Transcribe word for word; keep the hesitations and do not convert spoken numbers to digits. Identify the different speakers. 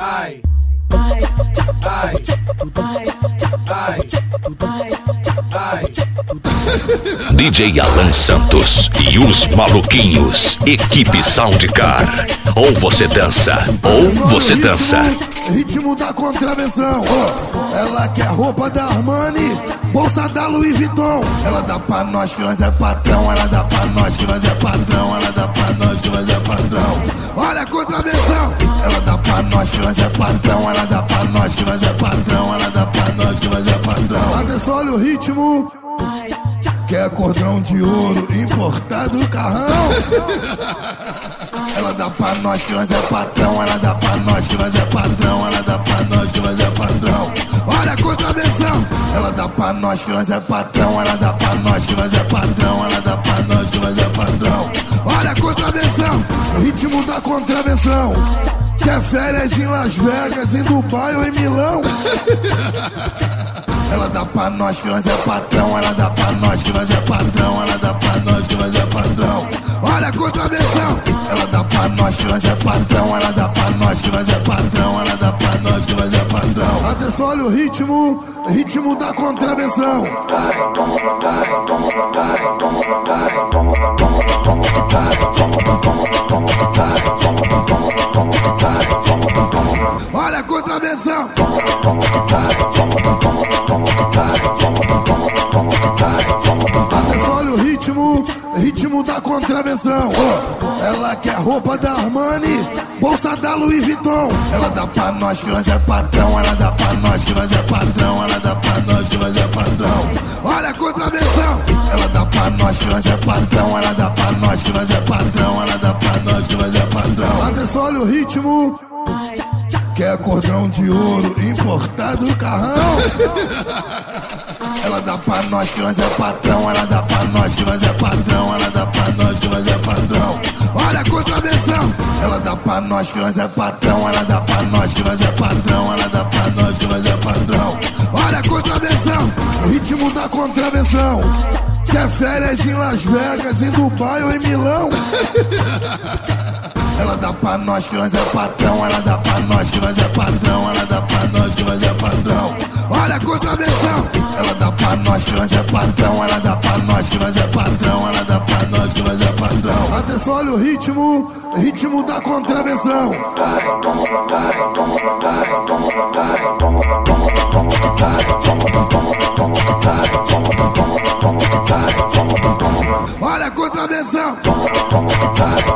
Speaker 1: ai, ai, ai, ai, ai.
Speaker 2: D J Alan Santos e os Maluquinhos, equipe Soundcar. Ou você dança, ou você dança.
Speaker 3: Ritmo da contravenção, oh. Ela quer roupa da Armani, bolsa da Louis Vuitton. Ela dá pra nós que nós é patrão. Ela dá pra nós que nós é patrão. Ela dá pra nós que nós é patrão. Olha a contravenção. Ela dá pra nós que nós é patrão. Ela dá pra nós que nós é patrão. Ela dá pra nós que nós é patrão. Atenção, olha o ritmo. Quer cordão de ouro importado carrão. Ela dá pra nós que nós é patrão. Ela dá pra nós que nós é patrão. Ela dá pra nós que nós é patrão. Olha a contravenção. Ela dá pra nós que nós é patrão. Ela dá pra nós que nós é patrão. Ela dá pra nós que nós é patrão. Olha a contravenção. Ritmo da contravenção. Quer férias em Las Vegas, em Dubai ou em Milão. Ela dá pra nós que nós é patrão. Ela dá pra nós que nós é patrão. Ela dá pra nós que nós é patrão. Olha a contravenção. Ela dá pra nós que nós é patrão. Ela dá pra nós que nós é patrão. Ela dá pra nós que nós é patrão. Atenção, olha o ritmo. Ritmo da contravenção. Olha a contravenção. Atenção, olha o ritmo. Ritmo da contravenção, oh. Ela quer roupa da Armani, bolsa da Louis Vuitton. Ela dá pra nós que nós é patrão. Ela dá pra nós que nós é patrão. Ela dá pra nós que nós é patrão. Olha a contravenção. Ela dá pra nós que nós é patrão. Ela dá pra nós que nós é patrão. Ela dá pra nós que nós é patrão. Atenção, olha o ritmo. Quer cordão de ouro importado carrão. Ela dá pra nós que nós é patrão. Ela dá pra nós que nós é patrão. Ela dá pra nós que nós é patrão. Olha a contravenção. Ela dá pra nós que nós é patrão. Ela dá pra nós que nós é patrão. Ela dá pra nós que nós é patrão. Olha a contravenção. Ritmo da contravenção. Quer férias em Las Vegas, em Dubai ou em Milão. Ela dá pra nós que nós é patrão. Ela dá pra nós que nós é patrão. Ela dá pra nós que nós é patrão. Olha a contravenção. Ela dá pra nós que nós é patrão. Ela dá pra nós que nós é patrão. Ela dá pra nós que nós é patrão. Atenção, olha o ritmo. Ritmo da contravenção. Olha a contravenção.